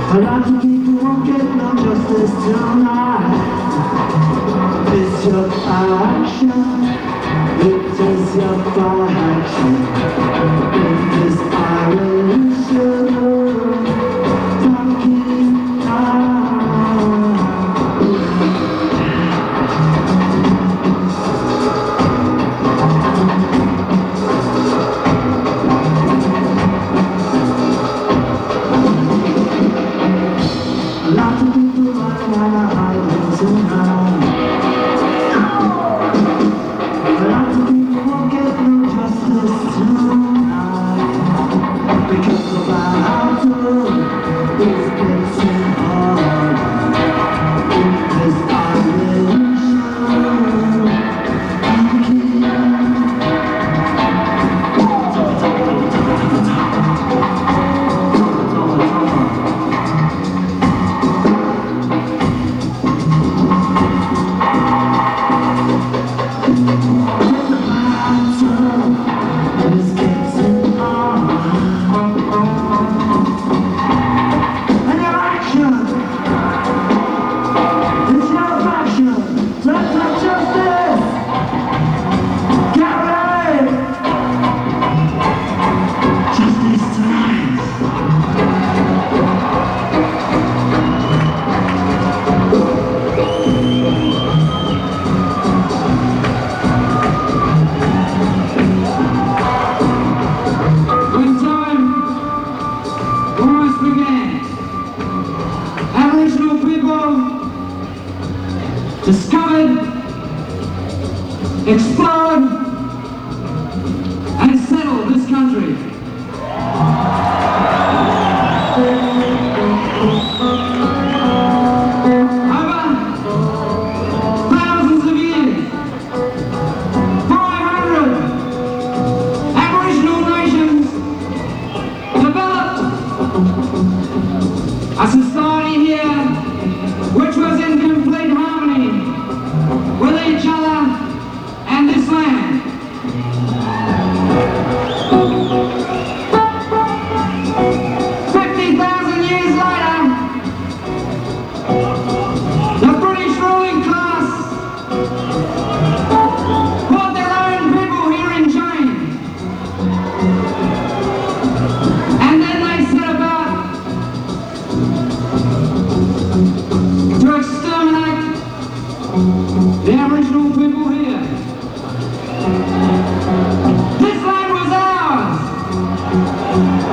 A lot of people won't get no justice tonight. It's your action, it is your faction. In this Irish funky night. A lot of people running out of Hollywood tonight. A lot of people won't get no justice tonight. Because of our outdoor is getting hard. In this Irish funky Aboriginal people discovered, explored, and settled this country. Over thousands of years, 500 Aboriginal nations developed a society here which was in complete harmony with each other and this land. 50,000 years later, the British ruling class brought their own people here in chains. And then they set about to exterminate the Aboriginal people here. This land was ours.